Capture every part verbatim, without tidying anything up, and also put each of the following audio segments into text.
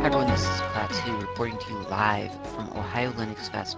Hi everyone, this is Klaatu reporting to you live from Ohio Linux Fest.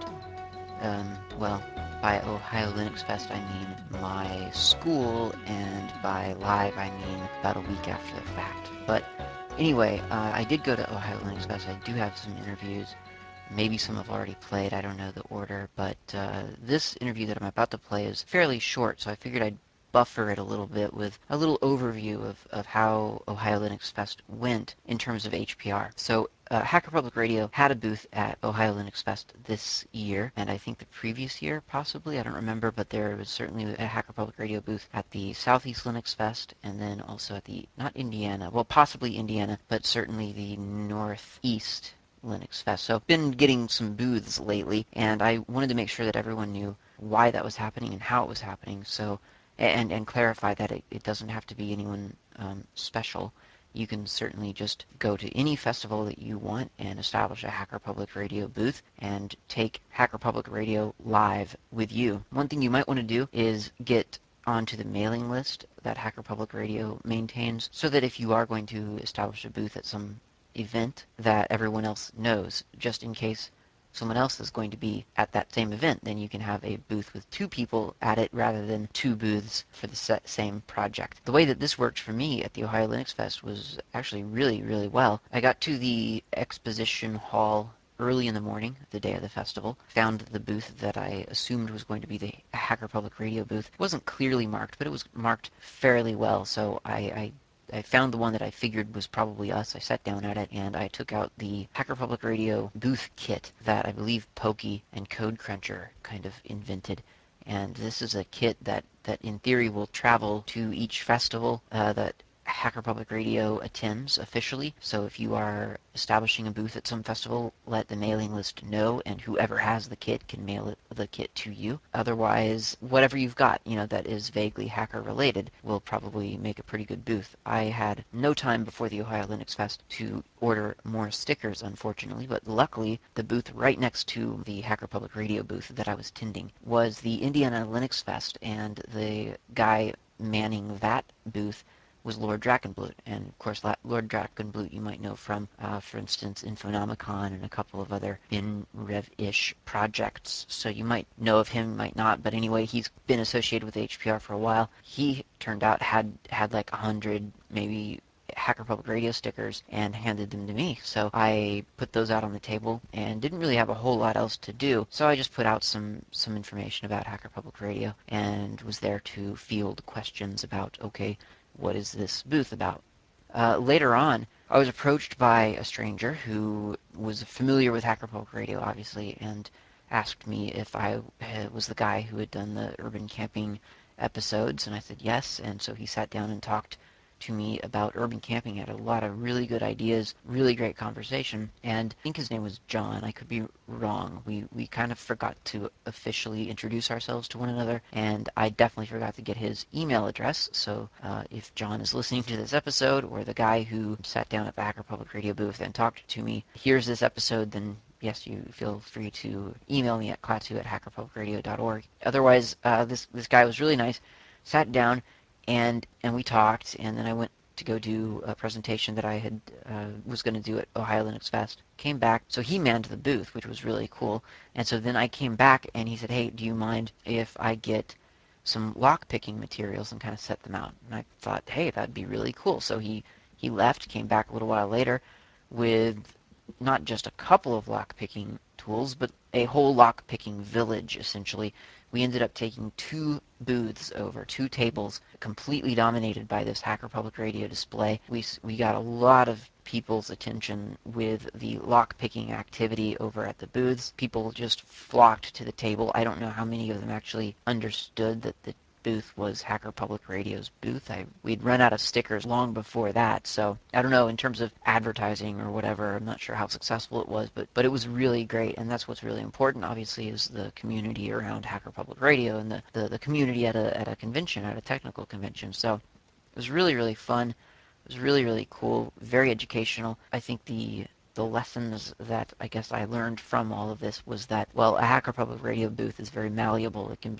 Um, well, by Ohio Linux Fest I mean my school, and by live I mean about a week after the fact. But anyway, uh, I did go to Ohio Linux Fest. I do have some interviews. Maybe some have already played, I don't know the order, but uh, this interview that I'm about to play is fairly short, so I figured I'd buffer it a little bit with a little overview of, of how Ohio Linux Fest went in terms of H P R. So uh, Hacker Public Radio had a booth at Ohio Linux Fest this year, and I think the previous year, possibly, I don't remember, but there was certainly a Hacker Public Radio booth at the Southeast Linux Fest, and then also at the, not Indiana, well, possibly Indiana, but certainly the Northeast Linux Fest. So I've been getting some booths lately, and I wanted to make sure that everyone knew why that was happening and how it was happening. So and and clarify that it, it doesn't have to be anyone um, special. You can certainly just go to any festival that you want and establish a Hacker Public Radio booth and take Hacker Public Radio live with you. One thing you might want to do is get onto the mailing list that Hacker Public Radio maintains, so that if you are going to establish a booth at some event, that everyone else knows, just in case someone else is going to be at that same event. Then you can have a booth with two people at it rather than two booths for the same project. The way that this worked for me at the Ohio Linux Fest was actually really, really well. I got to the exposition hall early in the morning, the day of the festival, found the booth that I assumed was going to be the Hacker Public Radio booth. It wasn't clearly marked, but it was marked fairly well, so I, I I found the one that I figured was probably us. I sat down at it and I took out the Hacker Public Radio booth kit that I believe Pokey and Code Cruncher kind of invented. And this is a kit that, that in theory will travel to each festival uh, that Hacker Public Radio attends officially. So if you are establishing a booth at some festival, let the mailing list know, and whoever has the kit can mail it, the kit to you. Otherwise, whatever you've got, you know, that is vaguely hacker related will probably make a pretty good booth. I had no time before the Ohio Linux Fest to order more stickers, unfortunately, but luckily the booth right next to the Hacker Public Radio booth that I was tending was the Indiana Linux Fest, and the guy manning that booth was Lord Drakenblut. And of course, Lord Drakenblut you might know from, uh, for instance, Infonomicon and a couple of other BinRev-ish projects. So you might know of him, might not, but anyway, he's been associated with H P R for a while. He turned out had had like a hundred, maybe Hacker Public Radio stickers, and handed them to me. So I put those out on the table and didn't really have a whole lot else to do. So I just put out some, some information about Hacker Public Radio and was there to field questions about, okay, what is this booth about? Uh, later on, I was approached by a stranger who was familiar with Hacker Public Radio, obviously, and asked me if I was the guy who had done the urban camping episodes, and I said yes. And so he sat down and talked to me about urban camping. He had a lot of really good ideas, really great conversation, and I think his name was John. I could be wrong. We we kind of forgot to officially introduce ourselves to one another, and I definitely forgot to get his email address. So uh, if John is listening to this episode, or the guy who sat down at the Hacker Public Radio booth and talked to me hears this episode, then yes, you feel free to email me at klaatu at hacker public radio dot org. Otherwise, uh, this this guy was really nice. Sat down and and we talked, and then I went to go do a presentation that I had uh, was going to do at Ohio Linux Fest. Came back, so he manned the booth, which was really cool. And so then I came back, and he said, "Hey, do you mind if I get some lock picking materials and kind of set them out?" And I thought, "Hey, that'd be really cool." So he he left, came back a little while later with not just a couple of lock picking tools, but a whole lock picking village, essentially. We ended up taking two booths over, two tables, completely dominated by this Hacker Public Radio display. We, we got a lot of people's attention with the lock-picking activity over at the booths. People just flocked to the table. I don't know how many of them actually understood that the booth was Hacker Public Radio's booth. I, we'd run out of stickers long before that, so I don't know, in terms of advertising or whatever, I'm not sure how successful it was, but, but it was really great, and that's what's really important, obviously, is the community around Hacker Public Radio and the, the, the community at a, at a convention, at a technical convention. So it was really, really fun. It was really, really cool, very educational. I think the the lessons that I guess I learned from all of this was that, well, a Hacker Public Radio booth is very malleable. It can be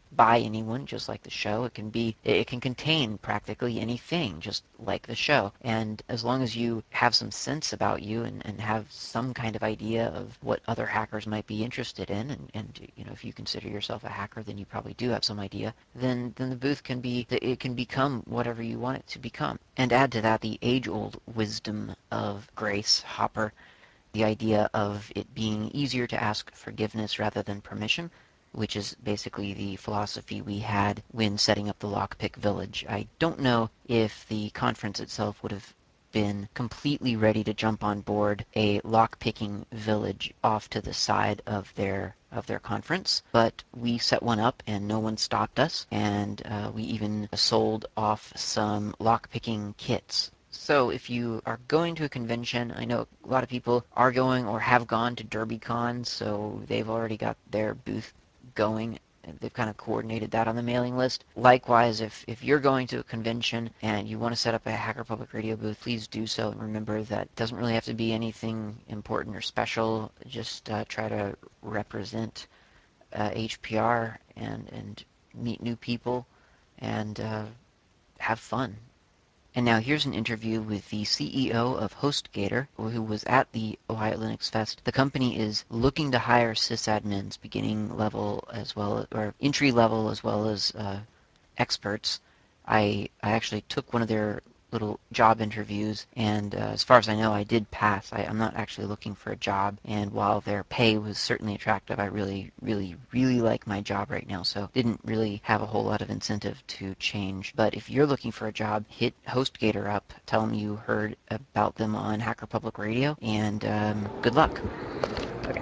by anyone, just like the show. It can be, it can contain practically anything, just like the show. And as long as you have some sense about you and, and have some kind of idea of what other hackers might be interested in, and, and you know, if you consider yourself a hacker, then you probably do have some idea, then, then the booth can be, it can become whatever you want it to become. And add to that the age-old wisdom of Grace Hopper, the idea of it being easier to ask forgiveness rather than permission, which is basically the philosophy we had when setting up the Lockpick Village. I don't know if the conference itself would have been completely ready to jump on board a lockpicking village off to the side of their of their conference, but we set one up and no one stopped us, and uh, we even sold off some lockpicking kits. So if you are going to a convention, I know a lot of people are going or have gone to DerbyCon, so they've already got their booth going. They've kind of coordinated that on the mailing list. Likewise, if, if you're going to a convention and you want to set up a Hacker Public Radio booth, please do so. And remember that it doesn't really have to be anything important or special. Just uh, try to represent uh, H P R and, and meet new people and uh, have fun. And now here's an interview with the C E O of HostGator, who was at the Ohio Linux Fest. The company is looking to hire sysadmins, beginning level as well, or entry level as well as uh, experts. I I actually took one of their little job interviews, and uh, as far as I know, I did pass. I, I'm not actually looking for a job, and while their pay was certainly attractive, I really, really, really like my job right now, so didn't really have a whole lot of incentive to change. But if you're looking for a job, hit HostGator up, tell them you heard about them on Hacker Public Radio, and um, good luck. Okay.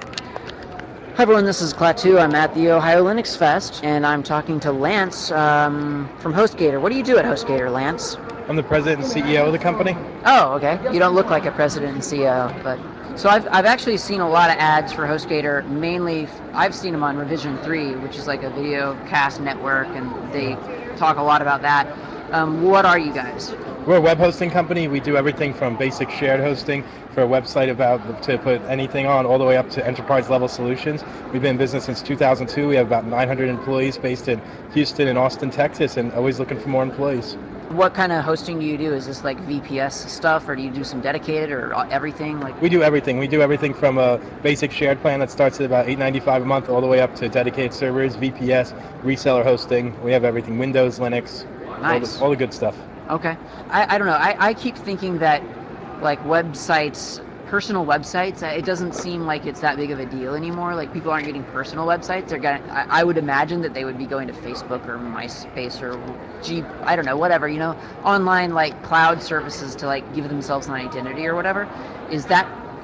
Hi everyone, this is Klaatu. I'm at the Ohio Linux Fest, and I'm talking to Lance um, from HostGator. What do you do at HostGator, Lance? I'm the president and C E O of the company. Oh, okay. You don't look like a president and C E O, but so I've I've actually seen a lot of ads for HostGator. Mainly, I've seen them on Revision three, which is like a video cast network, and they talk a lot about that. Um, what are you guys? We're a web hosting company. We do everything from basic shared hosting for a website about to put anything on, all the way up to enterprise level solutions. We've been in business since two thousand two. We have about nine hundred employees based in Houston and Austin, Texas, and always looking for more employees. What kind of hosting do you do? Is this like V P S stuff, or do you do some dedicated, or everything? Like we do everything. We do everything from a basic shared plan that starts at about eight dollars and ninety-five cents a month, all the way up to dedicated servers, V P S, reseller hosting. We have everything: Windows, Linux, nice, all the, all the good stuff. Okay. I, I don't know. I, I keep thinking that like websites, personal websites, it doesn't seem like it's that big of a deal anymore. Like people aren't getting personal websites. They're getting, I, I would imagine that they would be going to Facebook or MySpace or G, I don't know, whatever, you know, online like cloud services to like give themselves an identity or whatever. Is that,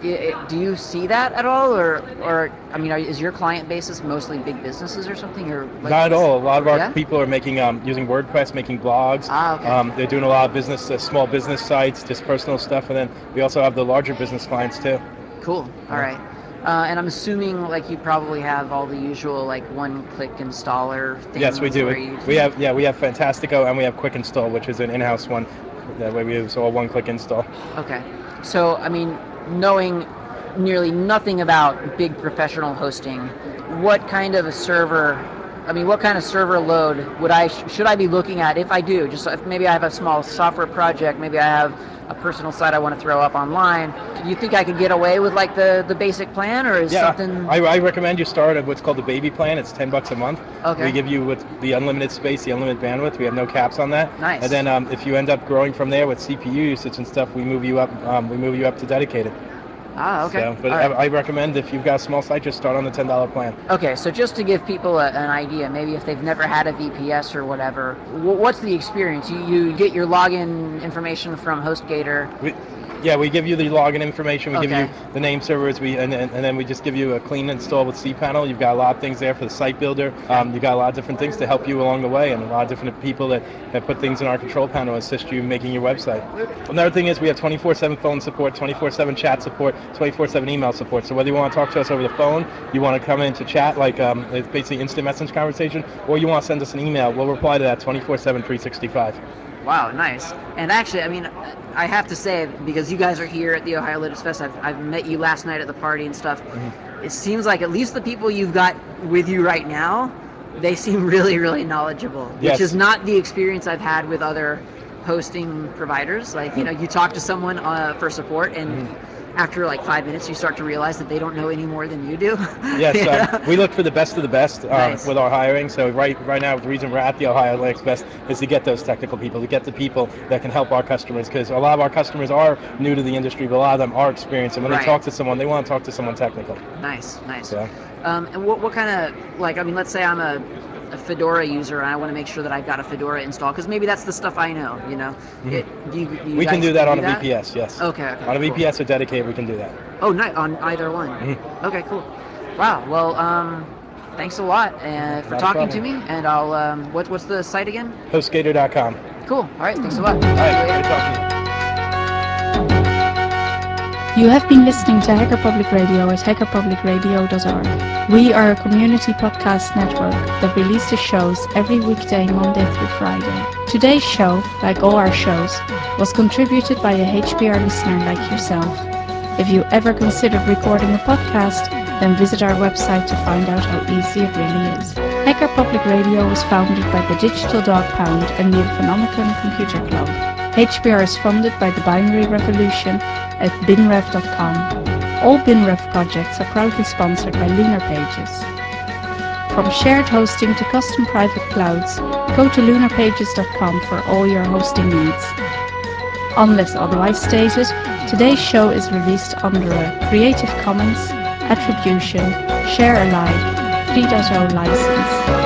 do you see that at all, or, or I mean, is your client basis mostly big businesses or something, or like, not at all? A lot of our yeah? people are making um, using WordPress, making blogs. Ah, okay. Um, they're doing a lot of business, uh, small business sites, just personal stuff, and then we also have the larger business clients too. Cool. All right. Uh, and I'm assuming like you probably have all the usual like one-click installer things. Yes, we do. You... We have yeah, we have Fantastico and we have Quick Install, which is an in-house one. That way we use all one-click install. Okay. So I mean, knowing nearly nothing about big professional hosting, what kind of a server? I mean, what kind of server load would I should I be looking at if I do? Just if maybe I have a small software project, maybe I have a personal site I want to throw up online. Do you think I could get away with like the, the basic plan, or is yeah, something? I, I recommend you start at what's called the baby plan. It's ten bucks a month. Okay. We give you with the unlimited space, the unlimited bandwidth. We have no caps on that. Nice. And then um, if you end up growing from there with C P U usage and stuff, we move you up. Um, we move you up to dedicated. Ah, okay. So, but right. I, I recommend if you've got a small site, just start on the ten dollar plan. Okay, so just to give people a, an idea, maybe if they've never had a V P S or whatever, w- what's the experience? You, you get your login information from HostGator. We, yeah, we give you the login information. We okay. give you the name servers. We and, and, and then we just give you a clean install with cPanel. You've got a lot of things there for the site builder. Okay. Um, you've got a lot of different things to help you along the way, and a lot of different people that, that put things in our control panel assist you in making your website. Another thing is we have twenty-four seven phone support, twenty-four seven chat support, twenty-four seven email support. So whether you want to talk to us over the phone, you want to come in to chat, like um, it's basically instant message conversation, or you want to send us an email, we'll reply to that twenty-four seven, three sixty-five. Wow, nice. And actually, I mean, I have to say, because you guys are here at the Ohio Linux Fest, I've, I've met you last night at the party and stuff. Mm-hmm. It seems like at least the people you've got with you right now they seem really, really knowledgeable, which is Yes. not the experience I've had with other hosting providers. Like, you know, you talk to someone uh, for support, and Mhm. after like five minutes, you start to realize that they don't know any more than you do. Yes, You um, know? we look for the best of the best uh, Nice. with our hiring. So right right now, the reason we're at the Ohio Linux Fest is to get those technical people, to get the people that can help our customers, because a lot of our customers are new to the industry, but a lot of them are experienced, and when Right. they talk to someone, they want to talk to someone technical. Nice, nice. So Um, and what, what kind of, like, I mean, let's say I'm a, a Fedora user and I want to make sure that I've got a Fedora installed, because maybe that's the stuff I know, you know? Mhm. It, do you, do you we can guys do that on a that? V P S. Yes. Okay, okay. On a cool. V P S or dedicated, we can do that. Oh, nice. On either one. Mhm. Okay, cool. Wow. Well, um, thanks a lot uh, for Not a talking to problem. me. And I'll, um, what, what's the site again? HostGator dot com. Cool. All right. Thanks a lot. All See you right. later. Great talking to you. You have been listening to Hacker Public Radio at hacker public radio dot org. We are a community podcast network that releases shows every weekday, Monday through Friday. Today's show, like all our shows, was contributed by a H P R listener like yourself. If you ever considered recording a podcast, then visit our website to find out how easy it really is. Hacker Public Radio was founded by the Digital Dog Pound and the Infonomicon Computer Club. H P R is funded by the Binary Revolution at binrev dot com. All BinRev projects are proudly sponsored by Lunar Pages. From shared hosting to custom private clouds, go to lunar pages dot com for all your hosting needs. Unless otherwise stated, today's show is released under a Creative Commons Attribution Share Alike three point oh license.